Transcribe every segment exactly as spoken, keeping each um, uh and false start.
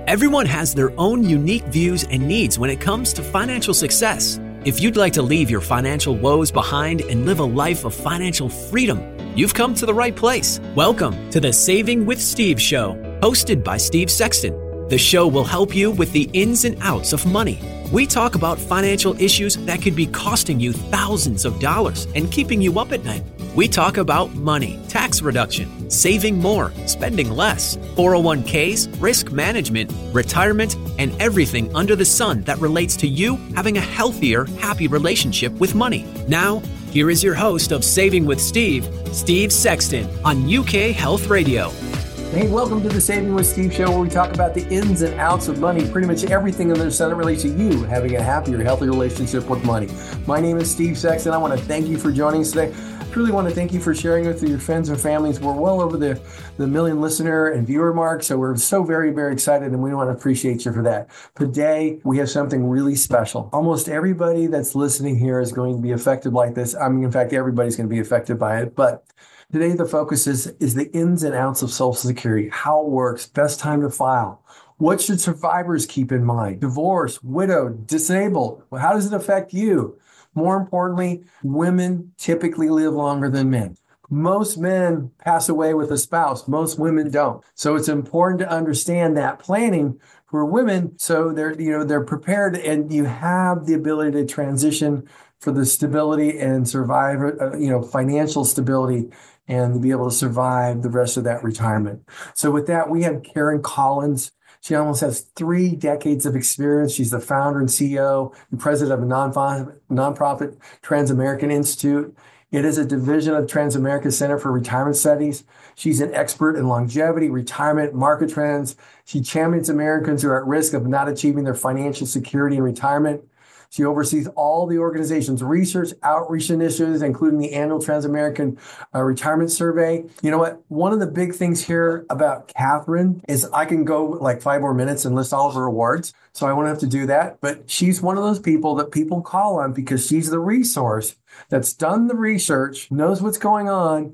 Everyone has their own unique views and needs when it comes to financial success. If you'd like to leave your financial woes behind and live a life of financial freedom, you've come to the right place. Welcome to the Saving with Steve Show, hosted by Steve Sexton. The show will help you with the ins and outs of money. We talk about financial issues that could be costing you thousands of dollars and keeping you up at night. We talk about money, tax reduction, saving more, spending less, four oh one k's, risk management, retirement, and everything under the sun that relates to you having a healthier, happy relationship with money. Now, here is your host of Saving with Steve, Steve Sexton, on U K Health Radio. Hey, welcome to the Saving with Steve Show, where we talk about the ins and outs of money, pretty much everything under the sun that relates to you having a happier, healthier relationship with money. My name is Steve Sexton. I want to thank you for joining us today. I truly want to thank you for sharing with your friends and families. We're well over the, the million listener and viewer mark, so we're so very, very excited, and we want to appreciate you for that. Today, we have something really special. Almost everybody that's listening here is going to be affected like this. I mean, in fact, everybody's going to be affected by it, but today, the focus is, is the ins and outs of Social Security, how it works, best time to file. What should survivors keep in mind? Divorce, widowed, disabled. Well, how does it affect you? More importantly, women typically live longer than men. Most men pass away with a spouse. Most women don't. So it's important to understand that planning for women, so they're, you know, they're prepared and you have the ability to transition for the stability and survive, uh, you know, financial stability, and to be able to survive the rest of that retirement. So with that, we have Karen Collins. She almost has three decades of experience. She's the founder and C E O and president of a nonprofit, nonprofit Transamerican Institute. It is a division of Transamerica Center for Retirement Studies. She's an expert in longevity, retirement, market trends. She champions Americans who are at risk of not achieving their financial security in retirement. She oversees all the organization's research, outreach initiatives, including the annual Transamerican uh, Retirement Survey. You know what? One of the big things here about Catherine is I can go like five more minutes and list all of her awards, so I won't have to do that. But she's one of those people that people call on because she's the resource that's done the research, knows what's going on,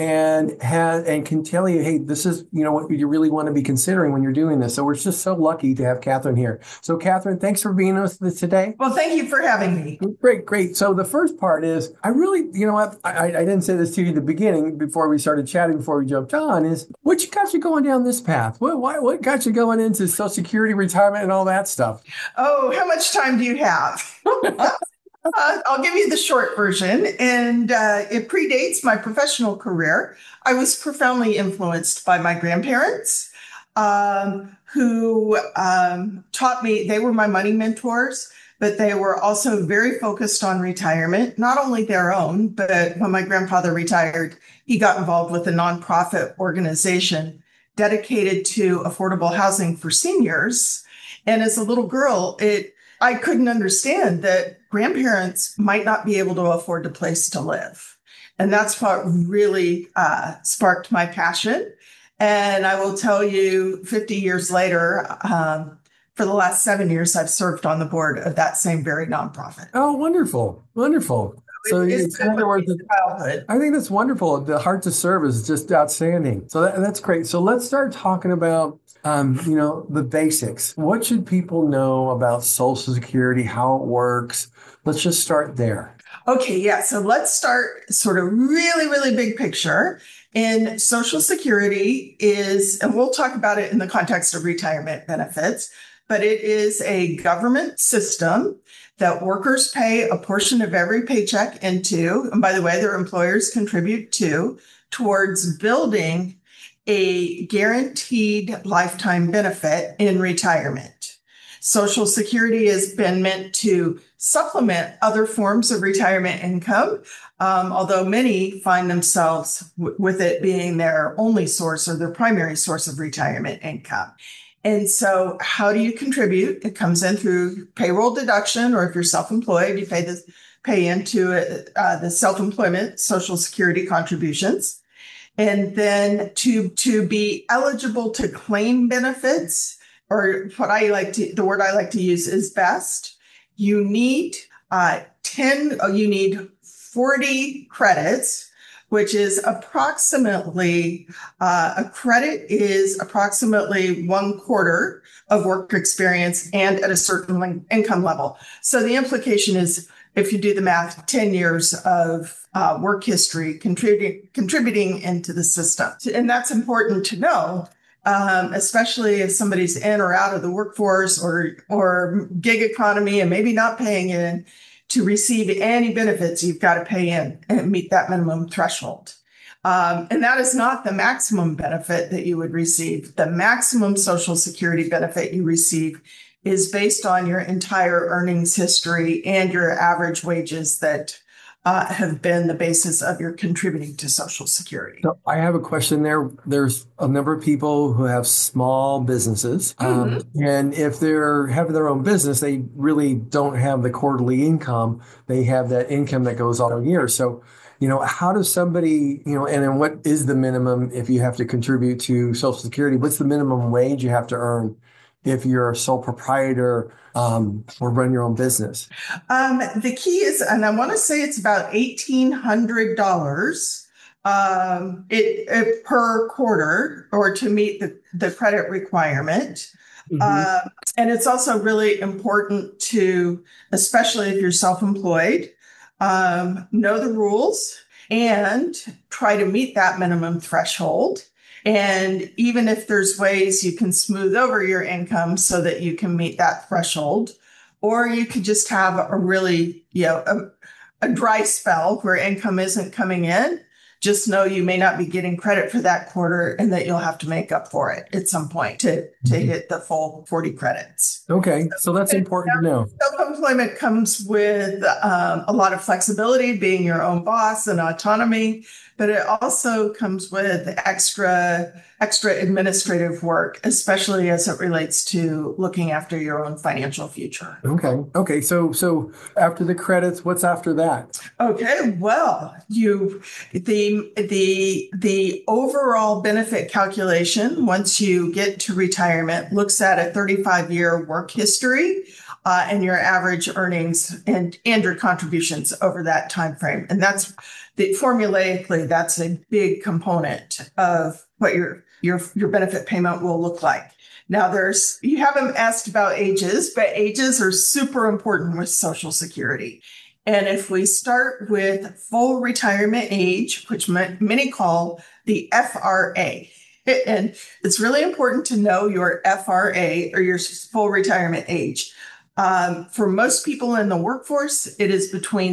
and has and can tell you, hey, this is, you know, what you really want to be considering when you're doing this. So we're just so lucky to have Catherine here. So Catherine, thanks for being with us today. Well, thank you for having me. Great, great. So the first part is, I really, you know what, I, I didn't say this to you at the beginning before we started chatting, before we jumped on, is what you got you going down this path? What, why, what got you going into Social Security, retirement, and all that stuff? Oh, how much time do you have? Uh, I'll give you the short version, and uh, it predates my professional career. I was profoundly influenced by my grandparents, um, who um, taught me. They were my money mentors, but they were also very focused on retirement, not only their own, but when my grandfather retired, he got involved with a nonprofit organization dedicated to affordable housing for seniors. And as a little girl, it I couldn't understand that grandparents might not be able to afford a place to live. And that's what really uh, sparked my passion. And I will tell you, fifty years later, um, for the last seven years, I've served on the board of that same very nonprofit. Oh, wonderful. Wonderful. So It's it's, been in other words, childhood. I think that's wonderful. The heart to serve is just outstanding. So that, that's great. So let's start talking about, um, you know, the basics. What should people know about Social Security, how it works? Let's just start there. Okay, yeah. So let's start sort of really, really big picture. And Social Security is, and we'll talk about it in the context of retirement benefits, but it is a government system that workers pay a portion of every paycheck into, and by the way, their employers contribute to, towards building a guaranteed lifetime benefit in retirement. Social Security has been meant to supplement other forms of retirement income, um, although many find themselves w- with it being their only source or their primary source of retirement income. And so how do you contribute? It comes in through payroll deduction, or if you're self-employed, you pay the pay into uh, the self-employment Social Security contributions. And then to, to be eligible to claim benefits, or what I like to, the word I like to use is best, you need uh, ten, you need forty credits which is approximately, uh, a credit is approximately one quarter of work experience and at a certain income level. So the implication is, if you do the math, ten years of uh, work history contributing contributing into the system. And that's important to know, um, especially if somebody's in or out of the workforce or, or gig economy and maybe not paying in. To receive any benefits, you've got to pay in and meet that minimum threshold. Um, and that is not the maximum benefit that you would receive. The maximum Social Security benefit you receive is based on your entire earnings history and your average wages that uh, have been the basis of your contributing to Social Security. So I have a question there. There's a number of people who have small businesses. Mm-hmm. Um, and if they're having their own business, they really don't have the quarterly income. They have that income that goes all year. So, you know, how does somebody, you know, and then what is the minimum if you have to contribute to Social Security? What's the minimum wage you have to earn if you're a sole proprietor um, or run your own business? Um, the key is, and I want to say it's about eighteen hundred dollars um, it, it per quarter or to meet the, the credit requirement. Mm-hmm. Uh, and it's also really important to, especially if you're self-employed, um, know the rules and try to meet that minimum threshold. And even if there's ways you can smooth over your income so that you can meet that threshold, or you could just have a really, you know, a, a dry spell where income isn't coming in, just know you may not be getting credit for that quarter and that you'll have to make up for it at some point to, to hit the full forty credits. Okay, so that's important to know. Self-employment comes with um, a lot of flexibility, being your own boss and autonomy, but it also comes with extra extra administrative work, especially as it relates to looking after your own financial future. Okay. Okay. So so after the credits, what's after that? Okay. Well, you the the the overall benefit calculation once you get to retirement looks at a thirty-five year work history. Uh, and your average earnings and, and your contributions over that time frame. And that's the formulaically, that's a big component of what your your your benefit payment will look like. Now there's, you haven't asked about ages, but ages are super important with Social Security. And if we start with full retirement age, which many call the F R A, and it's really important to know your F R A or your full retirement age. Um, for most people in the workforce, it is between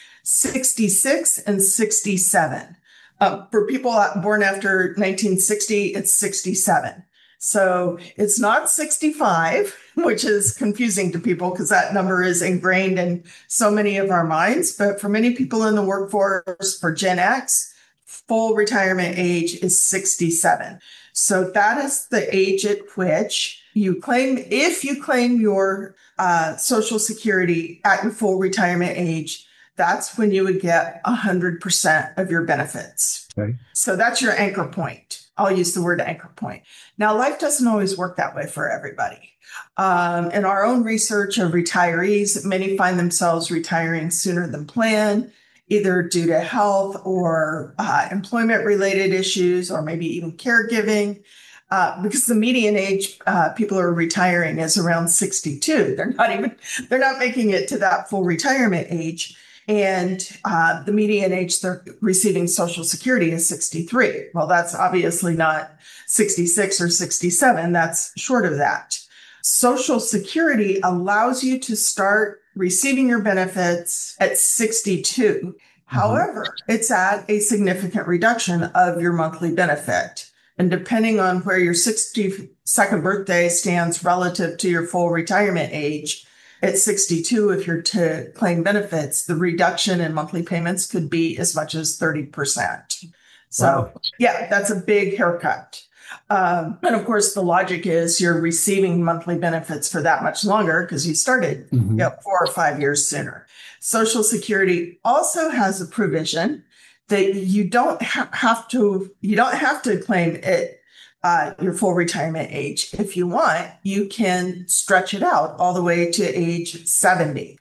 sixty-six and sixty-seven. Uh, for people born after nineteen sixty, it's sixty-seven. So it's not sixty-five, which is confusing to people because that number is ingrained in so many of our minds. But for many people in the workforce, for Gen X, full retirement age is sixty-seven. So that is the age at which you claim, if you claim your uh, Social Security at your full retirement age, that's when you would get one hundred percent of your benefits. Okay. So that's your anchor point. I'll use the word anchor point. Now, life doesn't always work that way for everybody. Um, in our own research of retirees, many find themselves retiring sooner than planned, either due to health or uh, employment-related issues, or maybe even caregiving. Uh, because the median age uh, people are retiring is around sixty-two. They're not even, they're not making it to that full retirement age. And uh, the median age they're receiving Social Security is sixty-three. Well, that's obviously not sixty-six or sixty-seven. That's short of that. Social Security allows you to start receiving your benefits at sixty-two. Mm-hmm. However, it's at a significant reduction of your monthly benefit. And depending on where your sixty-second birthday stands relative to your full retirement age, at sixty-two, if you're to claim benefits, the reduction in monthly payments could be as much as thirty percent. So, wow. Yeah, that's a big haircut. Um, and of course, the logic is you're receiving monthly benefits for that much longer because you started mm-hmm. you know, four or five years sooner. Social Security also has a provision that you don't ha- have to, you don't have to claim it, uh, your full retirement age. If you want, you can stretch it out all the way to age seventy.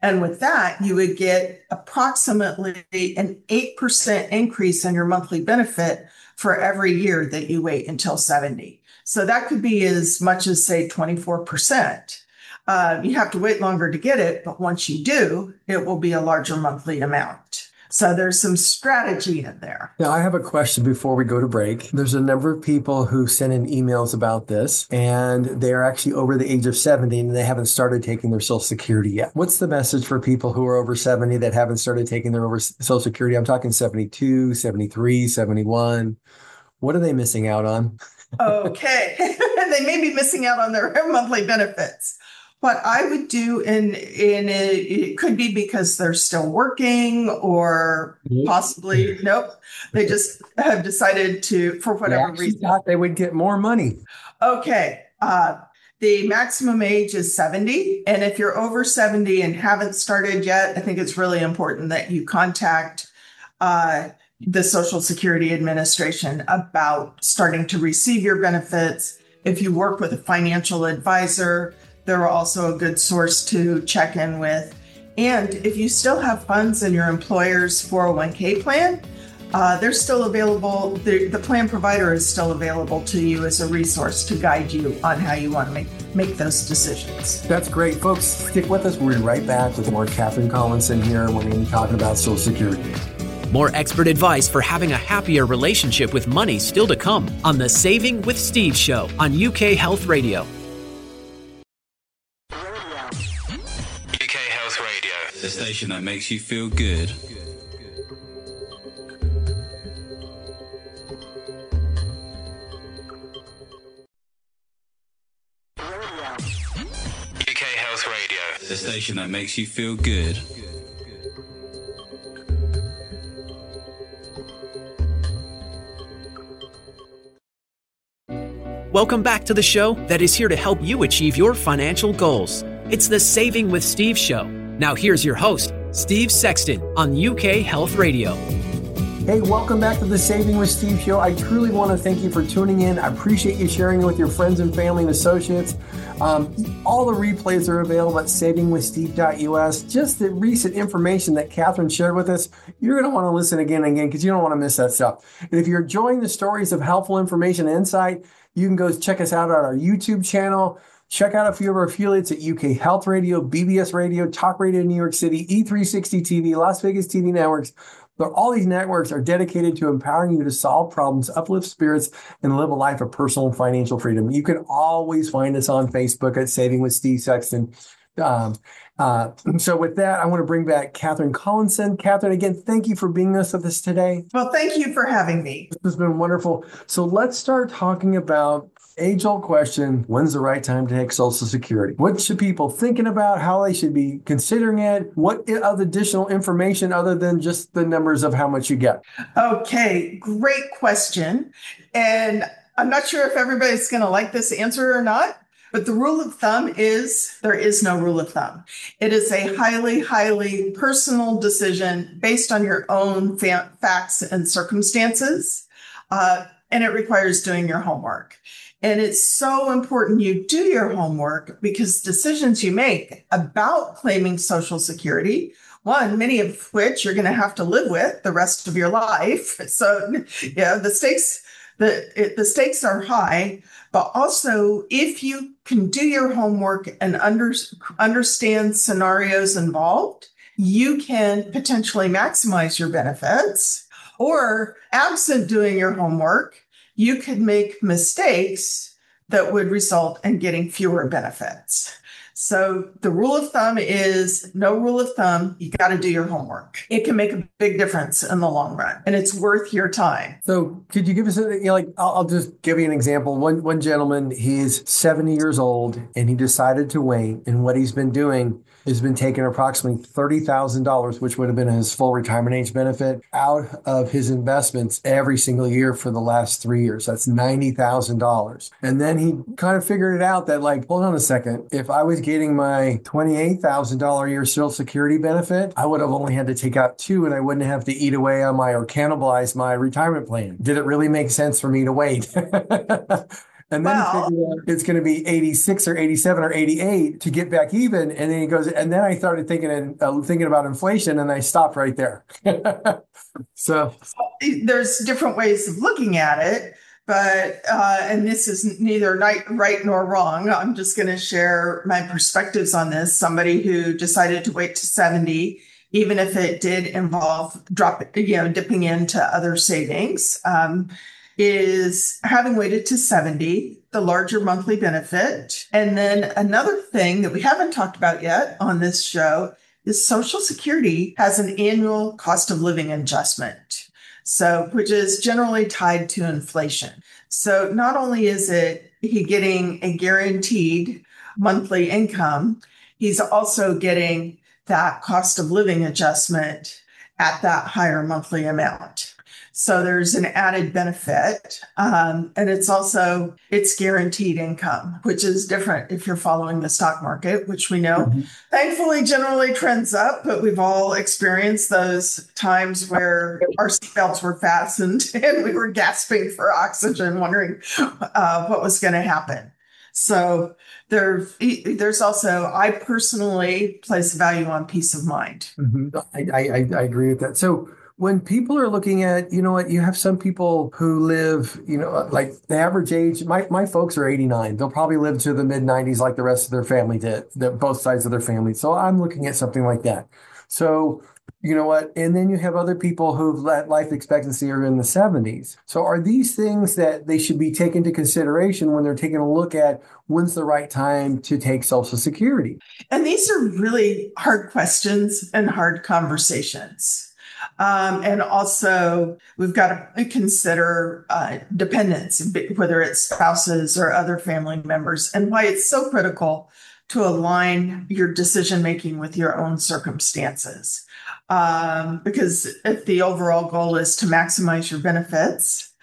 And with that, you would get approximately an eight percent increase in your monthly benefit for every year that you wait until seventy. So that could be as much as, say, twenty-four percent. Uh, you have to wait longer to get it, but once you do, it will be a larger monthly amount. So there's some strategy in there. Now, I have a question before we go to break. There's a number of people who send in emails about this, and they're actually over the age of seventy, and they haven't started taking their Social Security yet. What's the message for people who are over seventy that haven't started taking their over Social Security? I'm talking seventy-two, seventy-three, seventy-one. What are they missing out on? Okay. They may be missing out on their monthly benefits. What I would do in in a, it could be because they're still working, or possibly nope, they just have decided to, for whatever they reason, thought they would get more money. Okay, uh, the maximum age is seventy, and if you're over seventy and haven't started yet, I think it's really important that you contact uh, the Social Security Administration about starting to receive your benefits. If you work with a financial advisor, they're also a good source to check in with. And if you still have funds in your employer's four oh one k plan, uh, they're still available. The, the plan provider is still available to you as a resource to guide you on how you want to make, make those decisions. That's great. Folks, stick with us. We'll be right back with more Catherine Collinson here. We're going to be talking about Social Security. More expert advice for having a happier relationship with money still to come on the Saving with Steve show on U K Health Radio. The station that makes you feel good. U K Health Radio. The station that makes you feel good. Welcome back to the show that is here to help you achieve your financial goals. It's the Saving with Steve show. Now here's your host, Steve Sexton on U K Health Radio. Hey, welcome back to the Saving with Steve show. I truly want to thank you for tuning in. I appreciate you sharing it with your friends and family and associates. Um, all the replays are available at saving with steve dot u s. Just the recent information that Catherine shared with us, you're going to want to listen again and again because you don't want to miss that stuff. And if you're enjoying the stories of helpful information and insight, you can go check us out on our YouTube channel. Check out a few of our affiliates at U K Health Radio, B B S Radio, Talk Radio New York City, E three sixty T V, Las Vegas T V networks. But all these networks are dedicated to empowering you to solve problems, uplift spirits, and live a life of personal and financial freedom. You can always find us on Facebook at Saving with Steve Sexton. Um, uh, so with that, I want to bring back Catherine Collinson. Catherine, again, thank you for being with us today. Well, thank you for having me. This has been wonderful. So let's start talking about age-old question, when's the right time to take Social Security? What should people thinking about, how they should be considering it? What other additional information other than just the numbers of how much you get? Okay, great question. And I'm not sure if everybody's going to like this answer or not, but the rule of thumb is there is no rule of thumb. It is a highly, highly personal decision based on your own fa- facts and circumstances, uh, and it requires doing your homework. And it's so important you do your homework because decisions you make about claiming Social Security, one, many of which you're going to have to live with the rest of your life. So, yeah, the stakes, the, it, the stakes are high, but also if you can do your homework and under, understand scenarios involved, you can potentially maximize your benefits. Or absent doing your homework, you could make mistakes that would result in getting fewer benefits. So the rule of thumb is no rule of thumb. You got to do your homework. It can make a big difference in the long run, and it's worth your time. So could you give us a, you know, like, I'll, I'll just give you an example. One, one gentleman, he's seventy years old and he decided to wait. And what he's been doing has been taking approximately thirty thousand dollars, which would have been his full retirement age benefit, out of his investments every single year for the last three years. That's ninety thousand dollars. And then he kind of figured it out that, like, hold on a second. If I was getting my twenty-eight thousand dollars a year Social Security benefit, I would have only had to take out two and I wouldn't have to eat away on my or cannibalize my retirement plan. Did it really make sense for me to wait? And then Well, figured out it's going to be eighty-six or eighty-seven or eighty-eight to get back even. And then he goes, and then I started thinking and uh, thinking about inflation, and I stopped right there. So there's different ways of looking at it, but uh, and this is neither right, right nor wrong. I'm just going to share my perspectives on this. Somebody who decided to wait to seventy, even if it did involve drop, you know, dipping into other savings, um, is having waited to seventy, the larger monthly benefit. And then another thing that we haven't talked about yet on this show is Social Security has an annual cost of living adjustment. So, which is generally tied to inflation. So not only is it he getting a guaranteed monthly income, he's also getting that cost of living adjustment at that higher monthly amount. So there's an added benefit. Um, and it's also, it's guaranteed income, which is different if you're following the stock market, which we know mm-hmm. thankfully generally trends up, but we've all experienced those times where our seatbelts were fastened and we were gasping for oxygen, wondering uh, what was going to happen. So there, there's also, I personally place value on peace of mind. Mm-hmm. I, I, I agree with that. So when people are looking at, you know what, you have some people who live, you know, like the average age, my, my folks are eighty-nine. They'll probably live to the mid nineties like the rest of their family did, both sides of their family. So I'm looking at something like that. So, you know what, and then you have other people who've let life expectancy are in the seventies. So are these things that they should be taken into consideration when they're taking a look at when's the right time to take Social Security? And these are really hard questions and hard conversations. Um, and also, we've got to consider uh, dependents, whether it's spouses or other family members, and why it's so critical to align your decision-making with your own circumstances. Um, because if the overall goal is to maximize your benefits,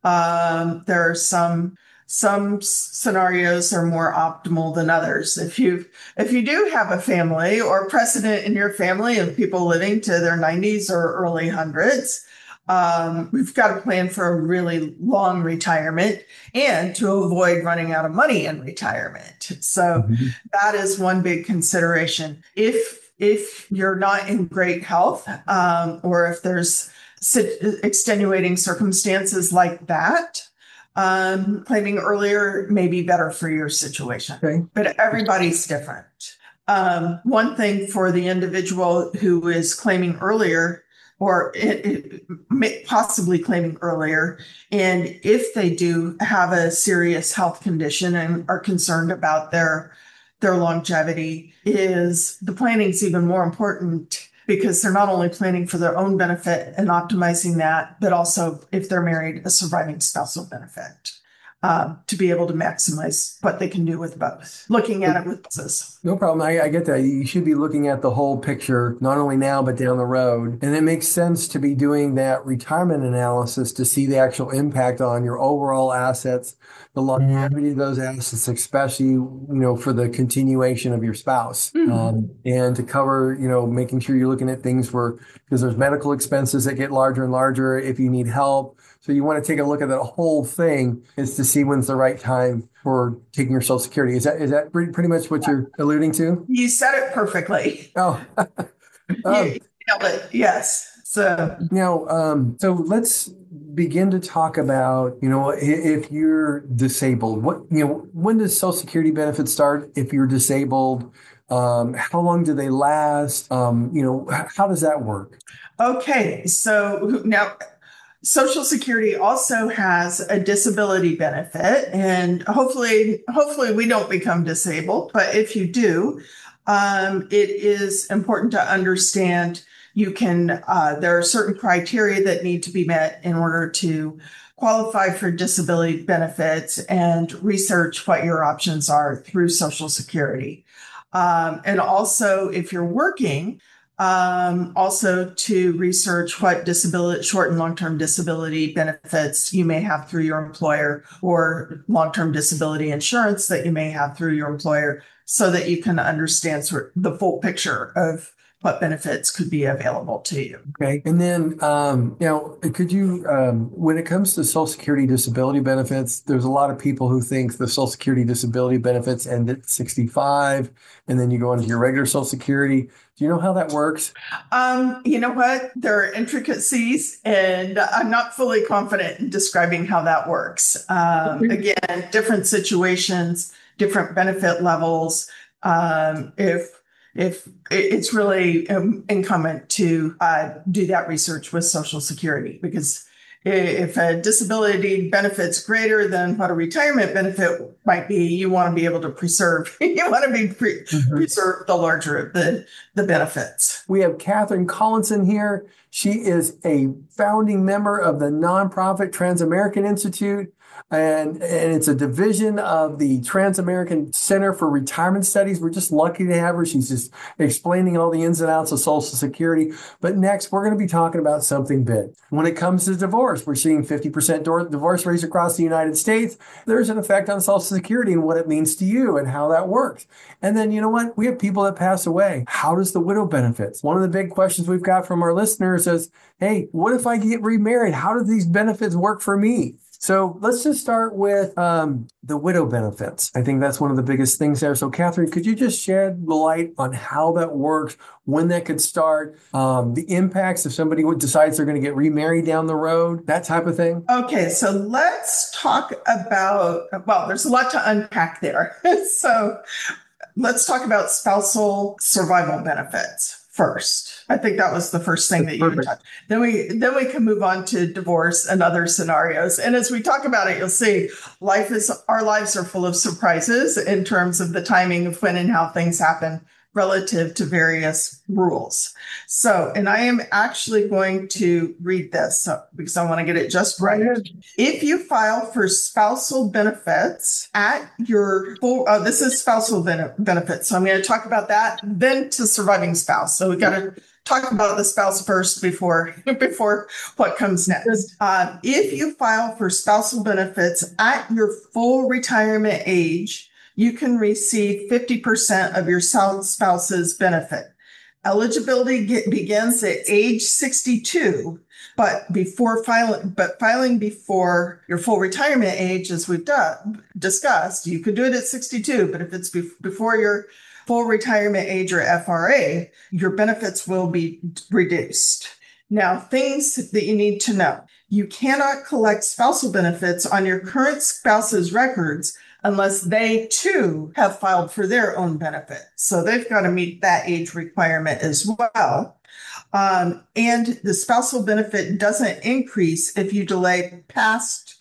um, there are some Some scenarios are more optimal than others. If you if you do have a family or precedent in your family of people living to their nineties or early hundreds, um, we've got to plan for a really long retirement and to avoid running out of money in retirement. So mm-hmm. that is one big consideration. If if you're not in great health, um, or if there's extenuating circumstances like that, Um, claiming earlier may be better for your situation, okay. But everybody's different. Um, one thing for the individual who is claiming earlier, or it, it, may, possibly claiming earlier, and if they do have a serious health condition and are concerned about their their longevity, is the planning is even more important. Because they're not only planning for their own benefit and optimizing that, but also if they're married, a surviving spousal benefit um, to be able to maximize what they can do with both. Looking at it with both. No problem. I, I get that. You should be looking at the whole picture, not only now, but down the road. And it makes sense to be doing that retirement analysis to see the actual impact on your overall assets, the longevity of those assets, especially, you know, for the continuation of your spouse. Mm-hmm. Um, and to cover, you know, making sure you're looking at things where, because there's medical expenses that get larger and larger if you need help. So you want to take a look at that whole thing is to see when's the right time for taking your Social Security. Is that is that pretty, pretty much what you're alluding to? You said it perfectly. Oh, um, you nailed it. Yes. So now, um, so let's begin to talk about, you know, if you're disabled, what, you know, when does Social Security benefits start if you're disabled? Um, how long do they last? Um, you know, how does that work? Okay. So now, Social Security also has a disability benefit, and hopefully, hopefully we don't become disabled. But if you do, um, it is important to understand you can. Uh, there are certain criteria that need to be met in order to qualify for disability benefits, and research what your options are through Social Security. Um, and also, if you're working. Um, also to research what disability, short and long-term disability benefits you may have through your employer, or long-term disability insurance that you may have through your employer, so that you can understand sort of the full picture of what benefits could be available to you. Okay. And then, um, you know, could you, um, when it comes to Social Security disability benefits, there's a lot of people who think the Social Security disability benefits end at sixty-five, and then you go into your regular Social Security. Do you know how that works? Um, you know what? There are intricacies, and I'm not fully confident in describing how that works. Um, again, different situations, different benefit levels. Um, if if it's really um, incumbent to uh, do that research with Social Security, because if a disability benefit's greater than what a retirement benefit might be, you want to be able to preserve, you want to be pre- mm-hmm. preserve the larger of the, the benefits. We have Catherine Collinson here. She is a founding member of the nonprofit Transamerican Institute, and, and it's a division of the Transamerican Center for Retirement Studies. We're just lucky to have her. She's just explaining all the ins and outs of Social Security. But next, we're going to be talking about something big. When it comes to divorce, we're seeing fifty percent divorce rates across the United States. There's an effect on Social Security and what it means to you and how that works. And then, you know what? We have people that pass away. How does the widow benefits? One of the big questions we've got from our listeners is, hey, what if I get remarried? How do these benefits work for me? So let's just start with um, the widow benefits. I think that's one of the biggest things there. So Catherine, could you just shed light on how that works, when that could start, um, the impacts if somebody decides they're going to get remarried down the road, that type of thing? Okay, so let's talk about, well, there's a lot to unpack there. So let's talk about spousal survival benefits first. I think that was the first thing that you would touch. Then we then we can move on to divorce and other scenarios. And as we talk about it, you'll see life is our lives are full of surprises in terms of the timing of when and how things happen relative to various rules. So, and I am actually going to read this so, because I want to get it just right. If you file for spousal benefits at your full, oh, this is spousal ben- benefits. So I'm going to talk about that, then to surviving spouse. So we got to talk about the spouse first before, before what comes next. Uh, if you file for spousal benefits at your full retirement age, you can receive fifty percent of your spouse's benefit. Eligibility get, begins at age sixty-two, but before filing, but filing before your full retirement age, as we've done, discussed, you could do it at sixty-two, but if it's be, before your full retirement age or F R A, your benefits will be reduced. Now, things that you need to know. You cannot collect spousal benefits on your current spouse's records unless they too have filed for their own benefit. So they've got to meet that age requirement as well. Um, and the spousal benefit doesn't increase if you delay past,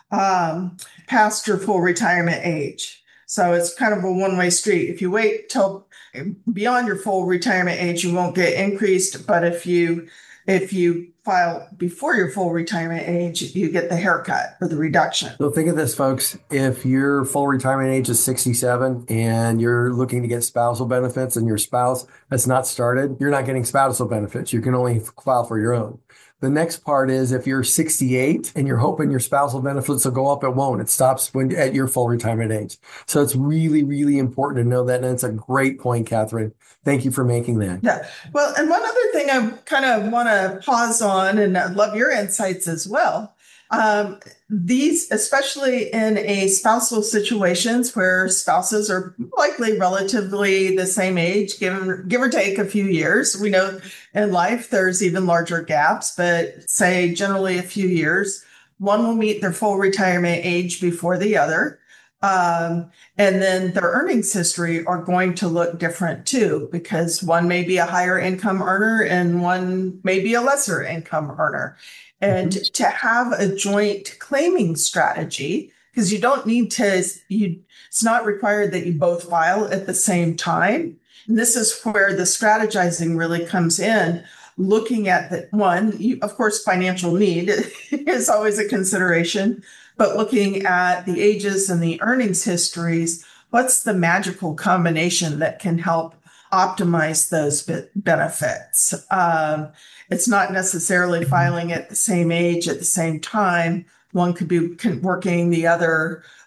um, past your full retirement age. So it's kind of a one-way street. If you wait till beyond your full retirement age, you won't get increased. But if you if you file before your full retirement age, you get the haircut or the reduction. So think of this, folks. If your full retirement age is sixty-seven and you're looking to get spousal benefits and your spouse has not started, you're not getting spousal benefits. You can only file for your own. The next part is if you're sixty-eight and you're hoping your spousal benefits will go up, it won't. It stops when at your full retirement age. So it's really, really important to know that. And it's a great point, Catherine. Thank you for making that. Yeah. Well, and one other thing I kind of want to pause on, and I'd love your insights as well. Um, these, especially in a spousal situations where spouses are likely relatively the same age, give, give or take a few years. We know in life there's even larger gaps, but say generally a few years. One will meet their full retirement age before the other. Um, and then their earnings history are going to look different too, because one may be a higher income earner and one may be a lesser income earner. And mm-hmm. to have a joint claiming strategy, because you don't need to, you, it's not required that you both file at the same time. And this is where the strategizing really comes in. Looking at that one, you, of course, financial need is always a consideration, but looking at the ages and the earnings histories, what's the magical combination that can help optimize those be- benefits? Um, it's not necessarily filing at the same age at the same time. One could be working, the other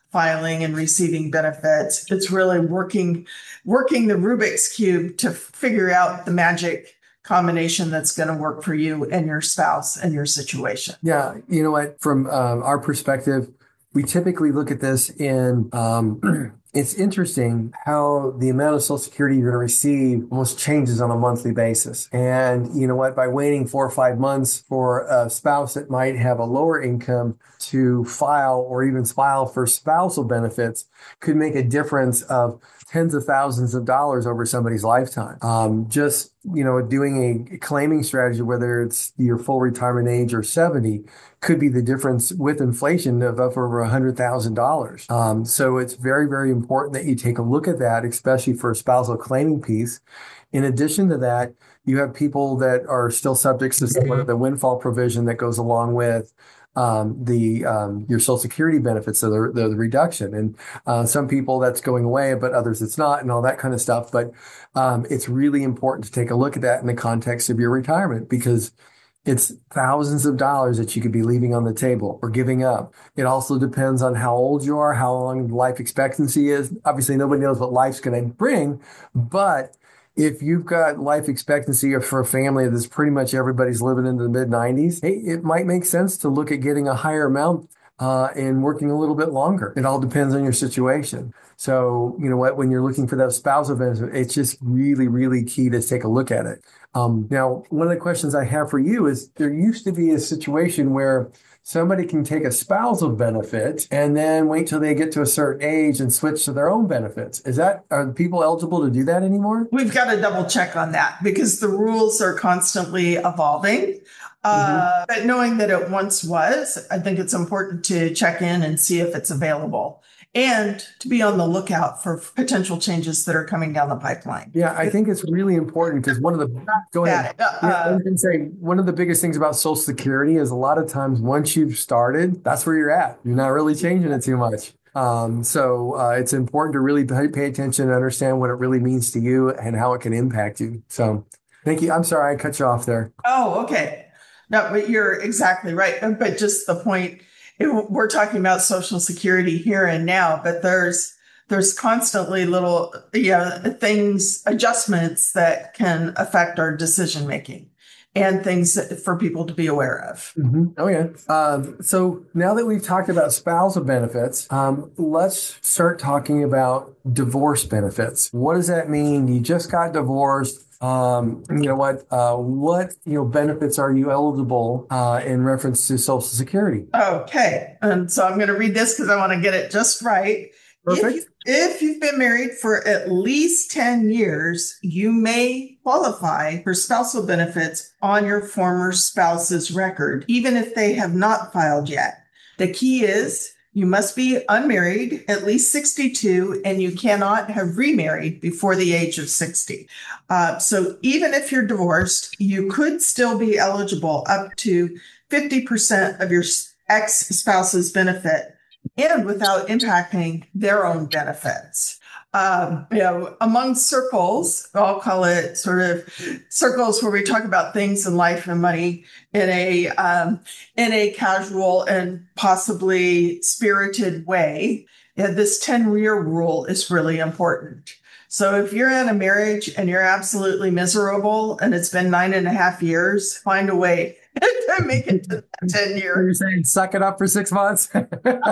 filing and receiving benefits. It's really working, working the Rubik's Cube to figure out the magic combination that's going to work for you and your spouse and your situation. Yeah. You know what? From um, our perspective, we typically look at this in, um, it's interesting how the amount of Social Security you're going to receive almost changes on a monthly basis. And you know what? By waiting four or five months for a spouse that might have a lower income to file or even file for spousal benefits could make a difference of tens of thousands of dollars over somebody's lifetime. Um, just, you know, doing a claiming strategy, whether it's your full retirement age or seventy, could be the difference with inflation of up over one hundred thousand dollars. Um, so it's very, very important that you take a look at that, especially for a spousal claiming piece. In addition to that, you have people that are still subject to some of the windfall provision that goes along with um, the um, your Social Security benefits, so the, the, the reduction. And uh, some people that's going away, but others it's not, and all that kind of stuff. But um, it's really important to take a look at that in the context of your retirement, because it's thousands of dollars that you could be leaving on the table or giving up. It also depends on how old you are, how long life expectancy is. Obviously, nobody knows what life's going to bring, but if you've got life expectancy for a family that's pretty much everybody's living into the mid nineties, hey, it might make sense to look at getting a higher amount uh, and working a little bit longer. It all depends on your situation. So, you know what, when you're looking for that spousal benefit, it's just really, really key to take a look at it. Um, now, one of the questions I have for you is, there used to be a situation where somebody can take a spousal benefit and then wait till they get to a certain age and switch to their own benefits. Is that, are people eligible to do that anymore? We've got to double check on that because the rules are constantly evolving. Uh, mm-hmm. But knowing that it once was, I think it's important to check in and see if it's available and to be on the lookout for potential changes that are coming down the pipeline. Yeah, I think it's really important because one of the go ahead. Uh, yeah, I was going to say one of the biggest things about Social Security is a lot of times once you've started, that's where you're at. You're not really changing it too much. Um, so uh, it's important to really pay, pay attention and understand what it really means to you and how it can impact you. So thank you. I'm sorry I cut you off there. Oh, okay. No, but you're exactly right. But just the point, it, we're talking about Social Security here and now, but there's there's constantly little you know, things, adjustments that can affect our decision making and things that, for people to be aware of. Mm-hmm. Oh, yeah. Um, so now that we've talked about spousal benefits, um, let's start talking about divorce benefits. What does that mean? You just got divorced. Um, you know what, uh, what, you know, benefits are you eligible, uh, in reference to Social Security? Okay. And so I'm going to read this because I want to get it just right. Perfect. If, if you've been married for at least ten years, you may qualify for spousal benefits on your former spouse's record, even if they have not filed yet. The key is you must be unmarried, at least sixty-two, and you cannot have remarried before the age of sixty. Uh, so even if you're divorced, you could still be eligible up to fifty percent of your ex-spouse's benefit and without impacting their own benefits. Um, you know, among circles, I'll call it sort of circles where we talk about things in life and money in a um, in a casual and possibly spirited way. Yeah, this ten-year rule is really important. So if you're in a marriage and you're absolutely miserable and it's been nine and a half years, find a way to make it to ten years. You're saying suck it up for six months? Find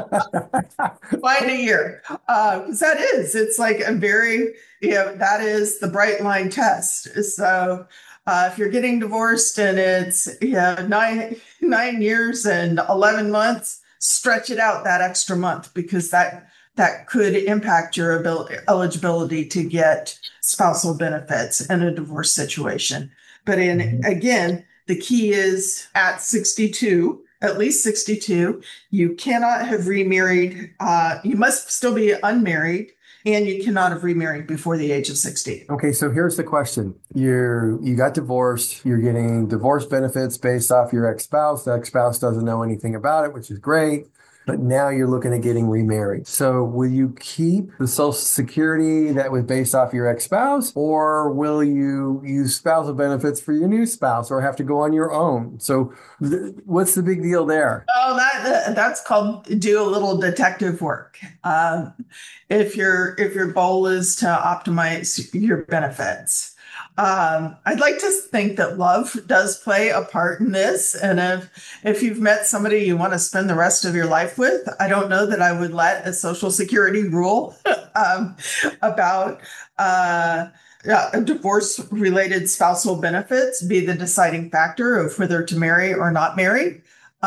a year. Because uh, that is, it's like a very, you know, that is the bright line test. So uh, if you're getting divorced and it's you know, nine, nine years and eleven months, stretch it out that extra month because that that could impact your ability, eligibility to get spousal benefits in a divorce situation. But in again, the key is at sixty-two, at least sixty-two, you cannot have remarried. Uh, you must still be unmarried, and you cannot have remarried before the age of sixty. Okay, so here's the question. You're, you got divorced. You're getting divorce benefits based off your ex-spouse. The ex-spouse doesn't know anything about it, which is great. but now you're looking at getting remarried. So will you keep the Social Security that was based off your ex-spouse, or will you use spousal benefits for your new spouse or have to go on your own? So th- what's the big deal there? Oh, that that's called do a little detective work. Um, if your if your goal is to optimize your benefits. Um, I'd like to think that love does play a part in this. And if, if you've met somebody you want to spend the rest of your life with, I don't know that I would let a Social Security rule um, about uh, uh, divorce-related spousal benefits be the deciding factor of whether to marry or not marry.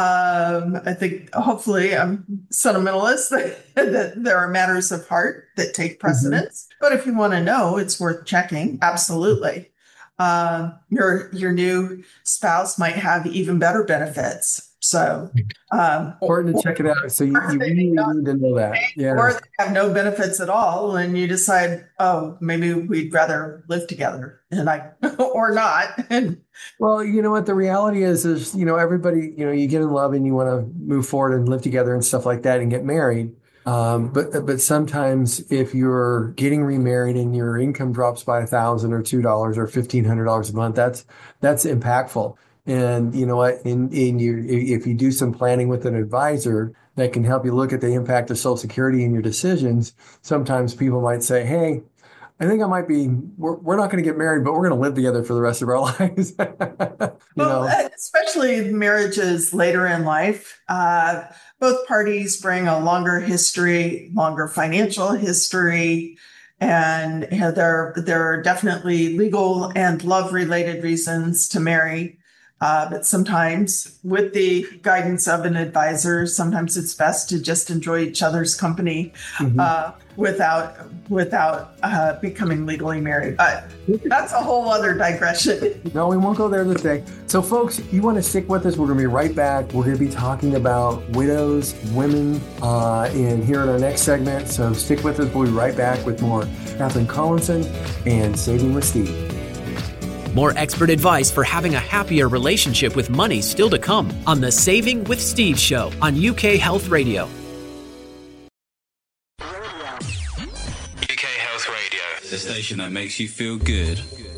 Um, I think hopefully I'm sentimentalist that, that there are matters of heart that take precedence. Mm-hmm. But if you want to know, it's worth checking. Absolutely. Uh, your your new spouse might have even better benefits. So um, important to check it out. So you, you really need to know that. Yeah. Or they have no benefits at all, and you decide, oh, maybe we'd rather live together, and I or not. Well, you know what the reality is is you know everybody you know you get in love and you want to move forward and live together and stuff like that and get married. Um, but but sometimes if you're getting remarried and your income drops by a thousand or two dollars or fifteen hundred dollars a month, that's that's impactful. And you know what? In in you, if you do some planning with an advisor that can help you look at the impact of Social Security in your decisions, sometimes people might say, "Hey, I think I might be. We're, we're not going to get married, but we're going to live together for the rest of our lives." you well, know? Especially marriages later in life. Uh, both parties bring a longer history, longer financial history. And you know, there, there are definitely legal and love-related reasons to marry. Uh, but sometimes with the guidance of an advisor, sometimes it's best to just enjoy each other's company mm-hmm. uh, without without uh, becoming legally married. But that's a whole other digression. No, we won't go there today. So folks, you want to stick with us. We're going to be right back. We're going to be talking about widows, women, uh, in here in our next segment. So stick with us. We'll be right back with more Catherine Collinson and Saving with Steve. More expert advice for having a happier relationship with money still to come on the Saving with Steve show on U K Health Radio. U K Health Radio, the station that makes you feel good.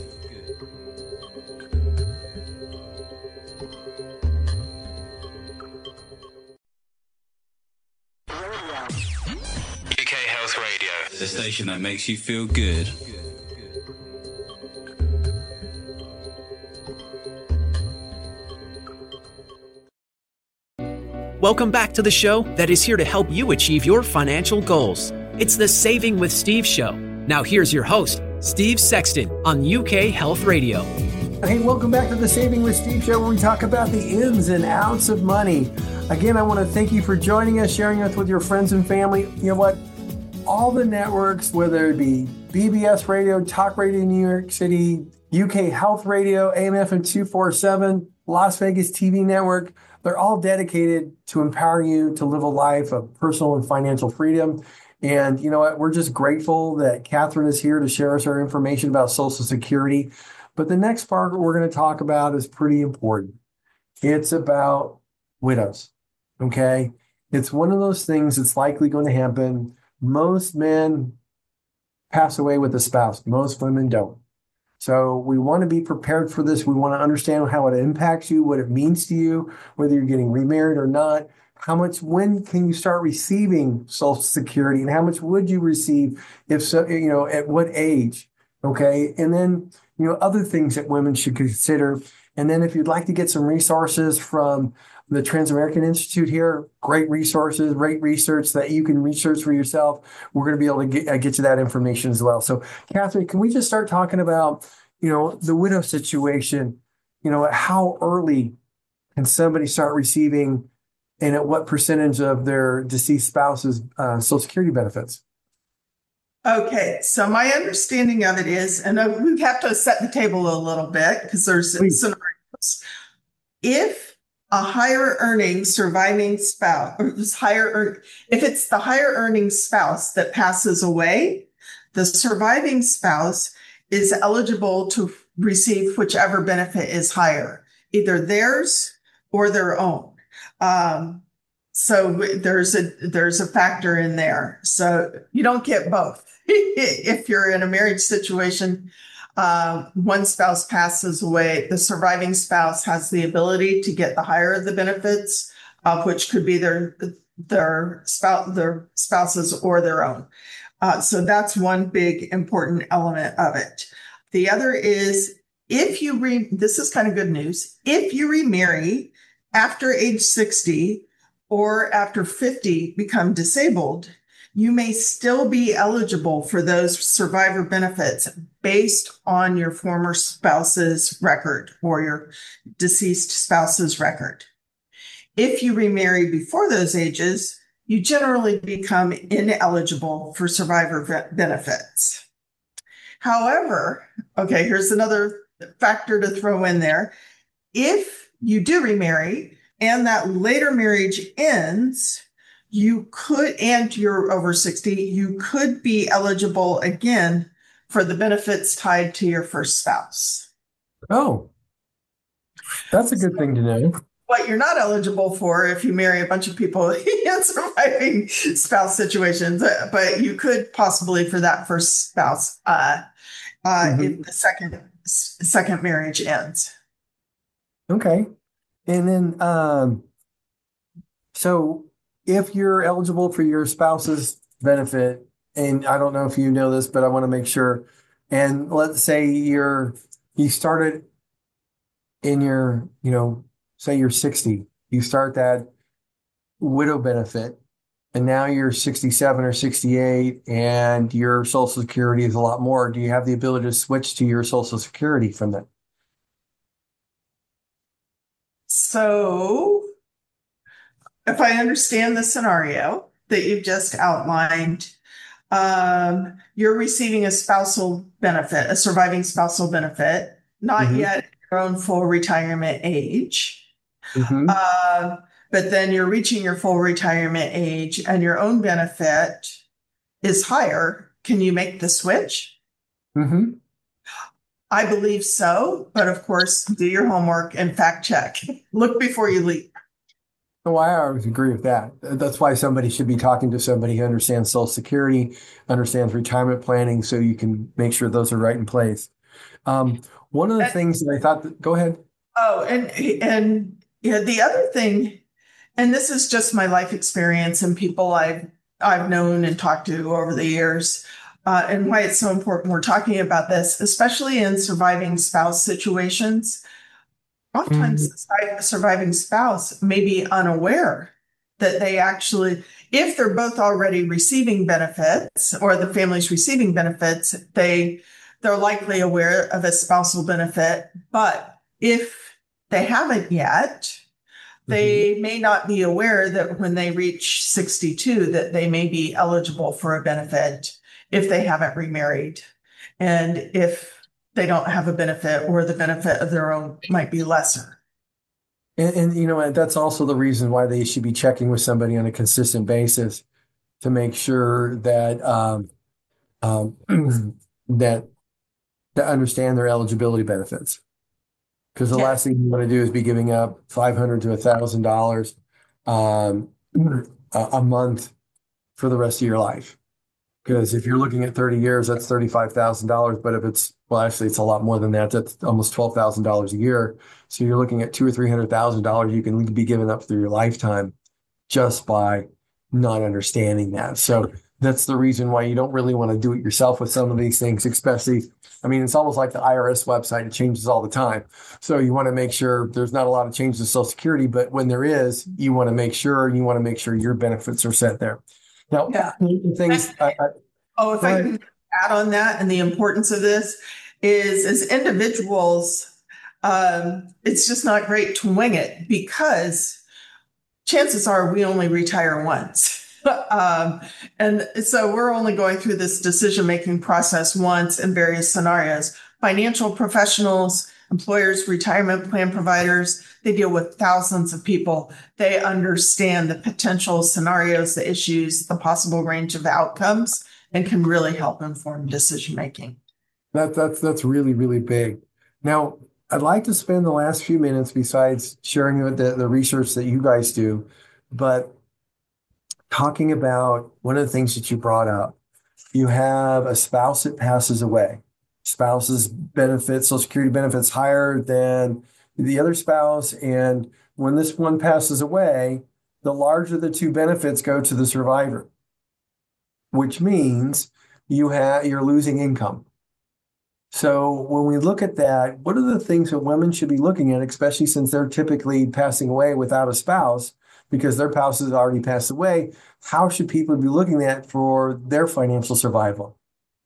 U K Health Radio, the station that makes you feel good. Welcome back to the show that is here to help you achieve your financial goals. It's the Saving with Steve show. Now here's your host, Steve Sexton on U K Health Radio. Hey, welcome back to the Saving with Steve show where we talk about the ins and outs of money. Again, I want to thank you for joining us, sharing us with your friends and family. You know what? All the networks, whether it be B B S Radio, Talk Radio New York City, U K Health Radio, A M F M two forty-seven, Las Vegas T V Network, they're all dedicated to empower you to live a life of personal and financial freedom. And you know what? We're just grateful that Catherine is here to share us our information about Social Security. But the next part we're going to talk about is pretty important. It's about widows, okay? It's one of those things that's likely going to happen. Most men pass away with a spouse. Most women don't. So we want to be prepared for this. We want to understand how it impacts you, what it means to you, whether you're getting remarried or not. How much, when can you start receiving Social Security, and how much would you receive if so, you know, at what age? Okay. And then, you know, other things that women should consider. And then if you'd like to get some resources from the Transamerican Institute here, great resources, great research that you can research for yourself. We're going to be able to get, uh, get you that information as well. So, Catherine, can we just start talking about, you know, the widow situation? You know, how early can somebody start receiving, and at what percentage of their deceased spouse's uh, Social Security benefits? Okay, so my understanding of it is, and we have to set the table a little bit because there's Please. scenarios. If a higher earning surviving spouse, or this higher, if it's the higher earning spouse that passes away, the surviving spouse is eligible to receive whichever benefit is higher, either theirs or their own. Um, So there's a there's a factor in there. So you don't get both. If you're in a marriage situation, uh, one spouse passes away, the surviving spouse has the ability to get the higher of the benefits, uh, which could be their their spouse, their spouses or their own. Uh, so that's one big important element of it. The other is if you re, this is kind of good news. If you remarry after age sixty or after fifty become disabled, you may still be eligible for those survivor benefits based on your former spouse's record or your deceased spouse's record. If you remarry before those ages, you generally become ineligible for survivor benefits. However, okay, here's another factor to throw in there. If you do remarry and that later marriage ends, you could, and you're over sixty, you could be eligible again for the benefits tied to your first spouse. Oh, that's a good thing to know. What you're not eligible for if you marry a bunch of people in surviving spouse situations, but you could possibly for that first spouse uh, uh, mm-hmm. if the second second marriage ends. Okay, and then um, so if you're eligible for your spouse's benefit, and I don't know if you know this, but I want to make sure. And let's say you're you started in your you know. Say you're sixty, you start that widow benefit, and now you're sixty-seven or sixty-eight, and your Social Security is a lot more. Do you have the ability to switch to your Social Security from that? So, if I understand the scenario that you've just outlined, um, you're receiving a spousal benefit, a surviving spousal benefit, not mm-hmm. yet your own full retirement age. Mm-hmm. Uh, but then you're reaching your full retirement age and your own benefit is higher. Can you make the switch? Mm-hmm. I believe so. But of course, do your homework and fact check. Look before you leap. Oh, I always agree with that. That's why somebody should be talking to somebody who understands Social Security, understands retirement planning, so you can make sure those are right in place. Um, one of the and, things that I thought, that, go ahead. Oh, and, and, Yeah, the other thing, and this is just my life experience and people I've I've known and talked to over the years, uh, and why it's so important we're talking about this, especially in surviving spouse situations. Oftentimes, mm-hmm. the surviving spouse may be unaware that they actually, if they're both already receiving benefits or the family's receiving benefits, they they're likely aware of a spousal benefit, but if they haven't yet, they mm-hmm. may not be aware that when they reach sixty-two, that they may be eligible for a benefit if they haven't remarried. And if they don't have a benefit or the benefit of their own might be lesser. And, and you know, that's also the reason why they should be checking with somebody on a consistent basis to make sure that um, um, that to understand their eligibility benefits. Because the yeah. last thing you want to do is be giving up five hundred to a thousand dollars um, a month for the rest of your life. Because if you're looking at thirty years, that's thirty-five thousand dollars. But if it's, well, actually, it's a lot more than that. That's almost twelve thousand dollars a year. So you're looking at two or three hundred thousand dollars you can be giving up through your lifetime just by not understanding that. So that's the reason why you don't really want to do it yourself with some of these things, especially. I mean, it's almost like the I R S website. It changes all the time. So you want to make sure there's not a lot of changes to Social Security, but when there is, you want to make sure, you want to make sure your benefits are set there. Now, yeah. things. I, I, oh, if I can add on that, and the importance of this is as individuals, um, it's just not great to wing it because chances are we only retire once. Um, and so we're only going through this decision-making process once in various scenarios. Financial professionals, employers, retirement plan providers, they deal with thousands of people. They understand the potential scenarios, the issues, the possible range of outcomes, and can really help inform decision-making. That, that's, that's really, really big. Now, I'd like to spend the last few minutes, besides sharing the, the research that you guys do, but talking about one of the things that you brought up. You have a spouse that passes away. Spouse's benefits, Social Security benefits higher than the other spouse. And when this one passes away, the larger the two benefits go to the survivor, which means you have you're losing income. So when we look at that, what are the things that women should be looking at, especially since they're typically passing away without a spouse because their spouse has already passed away? How should people be looking at for their financial survival?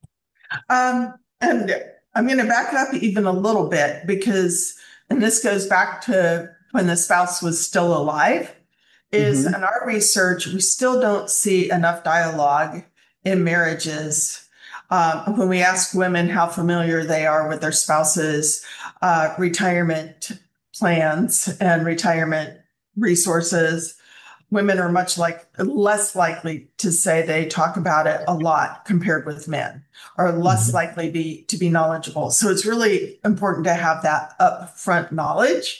Um, and I'm going to back up even a little bit because, and this goes back to when the spouse was still alive, is Mm-hmm. in our research, we still don't see enough dialogue in marriages. Um, when we ask women how familiar they are with their spouse's uh, retirement plans and retirement resources, women are much like less likely to say they talk about it a lot compared with men, or less Mm-hmm. likely be to be knowledgeable. So it's really important to have that upfront knowledge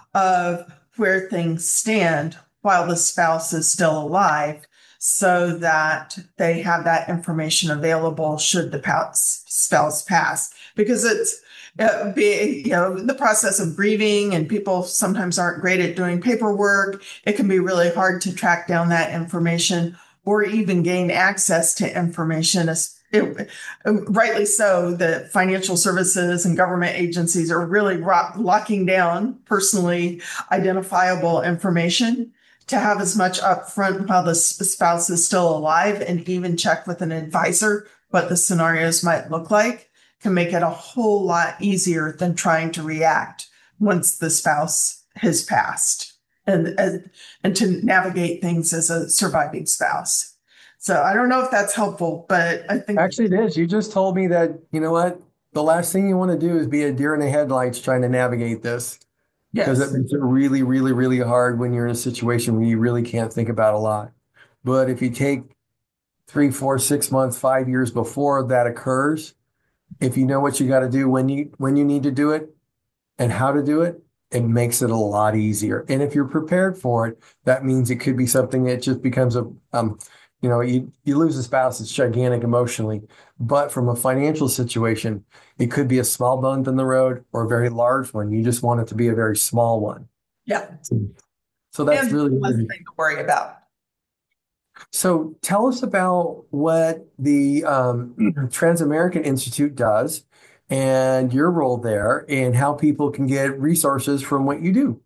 of where things stand while the spouse is still alive, so that they have that information available should the spouse pass. Because it's uh, be, you know, the process of grieving, and people sometimes aren't great at doing paperwork. It can be really hard to track down that information or even gain access to information. It, rightly so, the financial services and government agencies are really rock, locking down personally identifiable information. To have as much upfront while the spouse is still alive, and even check with an advisor what the scenarios might look like, can make it a whole lot easier than trying to react once the spouse has passed, and, and, and to navigate things as a surviving spouse. So I don't know if that's helpful, but I think Actually, it is. You just told me that, you know what, the last thing you want to do is be a deer in the headlights trying to navigate this. Because yes. it makes it really, really, really hard when you're in a situation where you really can't think about a lot. But if you take three, four, six months, five years before that occurs, if you know what you got to do when you when you need to do it and how to do it, it makes it a lot easier. And if you're prepared for it, that means it could be something that just becomes a um, you know, you, you lose a spouse, it's gigantic emotionally. But from a financial situation, it could be a small bump in the road or a very large one. You just want it to be a very small one. Yeah. So that's and really less good. thing to worry about. So tell us about what the um, Transamerican Institute does and your role there and how people can get resources from what you do.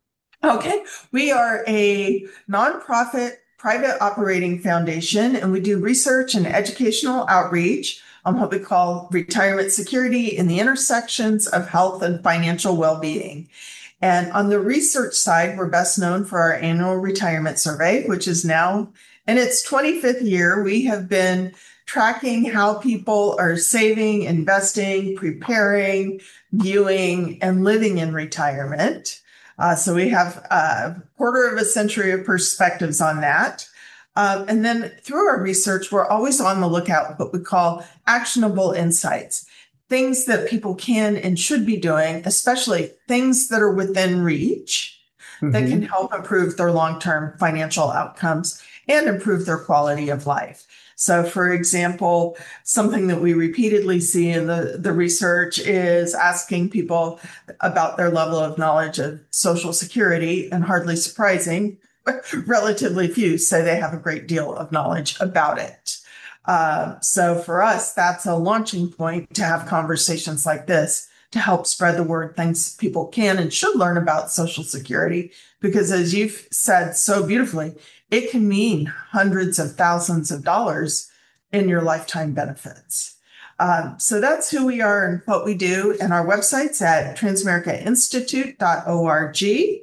Okay. We are a nonprofit private operating foundation, and we do research and educational outreach on what we call retirement security in the intersections of health and financial well-being. And on the research side, we're best known for our annual retirement survey, which is now in its twenty-fifth year. We have been tracking how people are saving, investing, preparing, viewing, and living in retirement. Uh, so we have a quarter of a century of perspectives on that. Um, and then through our research, we're always on the lookout for what we call actionable insights, things that people can and should be doing, especially things that are within reach mm-hmm. that can help improve their long-term financial outcomes and improve their quality of life. So, for example, something that we repeatedly see in the, the research is asking people about their level of knowledge of Social Security, and hardly surprising, relatively few say they have a great deal of knowledge about it. Uh, so for us, that's a launching point to have conversations like this to help spread the word, things people can and should learn about Social Security, because as you've said so beautifully, it can mean hundreds of thousands of dollars in your lifetime benefits. Um, so that's who we are and what we do. And our website's at transamerica institute dot org.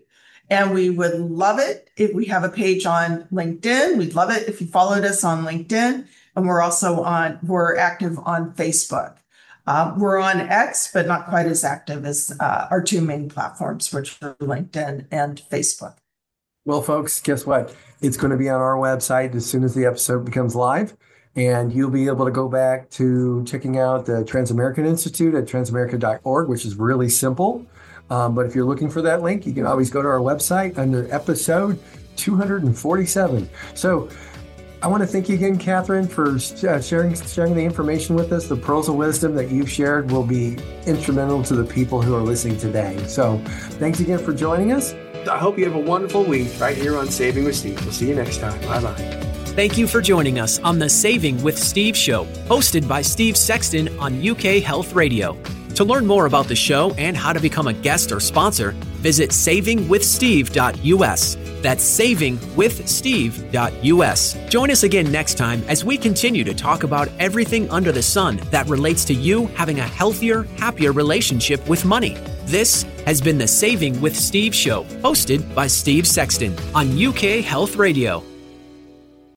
And we would love it if we have a page on LinkedIn. We'd love it if you followed us on LinkedIn. And we're also on, we're active on Facebook. Um, we're on X, but not quite as active as uh, our two main platforms, which are LinkedIn and Facebook. Well, folks, guess what? It's going to be on our website as soon as the episode becomes live. And you'll be able to go back to checking out the Transamerican Institute at transamerica dot org, which is really simple. Um, but if you're looking for that link, you can always go to our website under episode two hundred forty-seven. So I want to thank you again, Catherine, for uh, sharing sharing the information with us. The pearls of wisdom that you've shared will be instrumental to the people who are listening today. So thanks again for joining us. I hope you have a wonderful week right here on Saving with Steve. We'll see you next time. Bye-bye. Thank you for joining us on the Saving with Steve show, hosted by Steve Sexton on U K Health Radio. To learn more about the show and how to become a guest or sponsor, visit saving with steve dot u s. That's saving with steve dot u s. Join us again next time as we continue to talk about everything under the sun that relates to you having a healthier, happier relationship with money. This has been the Saving with Steve show, hosted by Steve Sexton on U K Health Radio.